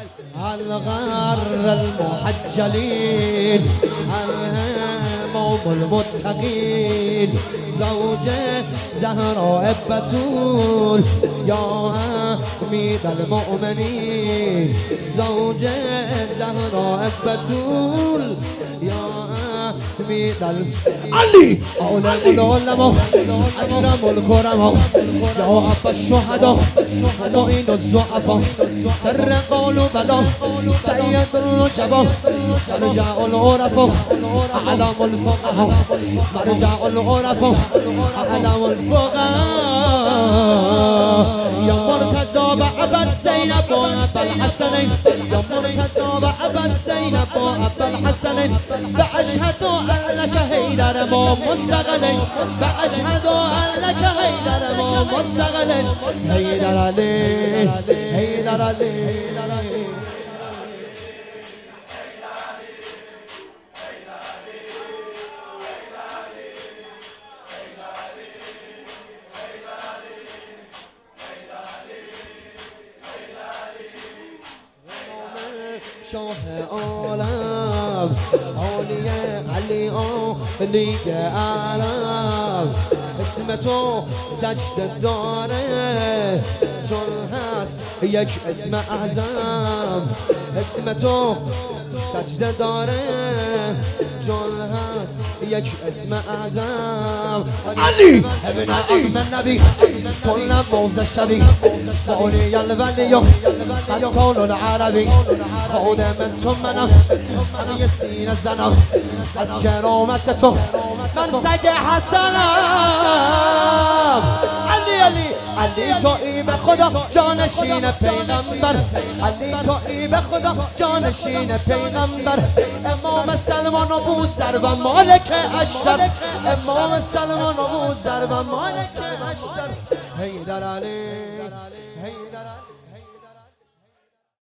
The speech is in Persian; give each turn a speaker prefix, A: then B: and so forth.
A: الغر المحجلين الهموم المتقين زوجة زهراء بتول يا أمير المؤمنين زوجة زهراء بتول يا أمير علي العلماء أكرم الكرماء يا أبا الشهداء معين الزعفاء سر قولوا بلا سيد الرجباء مرجع العرفاء أعلام الفقهاء مرجع العرفاء أعلام الفقهاء يا مرتضى بأبا الزينب وأبا الحسنين يا مرتضى بأبا الزينب وأبا الحسنين فأشهد أنك هيدر مستغنين فأشهد أنك هيدر مستغنين هيدر علي هيدر علي شاه عالم عالیه علی عالیه عالم اسم تو سجده داره چون هست یک اسم اعظم اسم تو سجده داره چون هست یک اسم اعظم علی ابن عم النبی كل موزة الشبي فأولي الولي قتال العربي خود من ثمنا من يسين الزنب از كرامته من سگ حسنم علی علی علی تویی به خدا جانشین پیغمبر علی تویی به خدا جانشین پیغمبر امام سلمان و بوذر و مالک اشتر امام سلمان و بوذر و مالک اشتر هیدر علی هیدر علی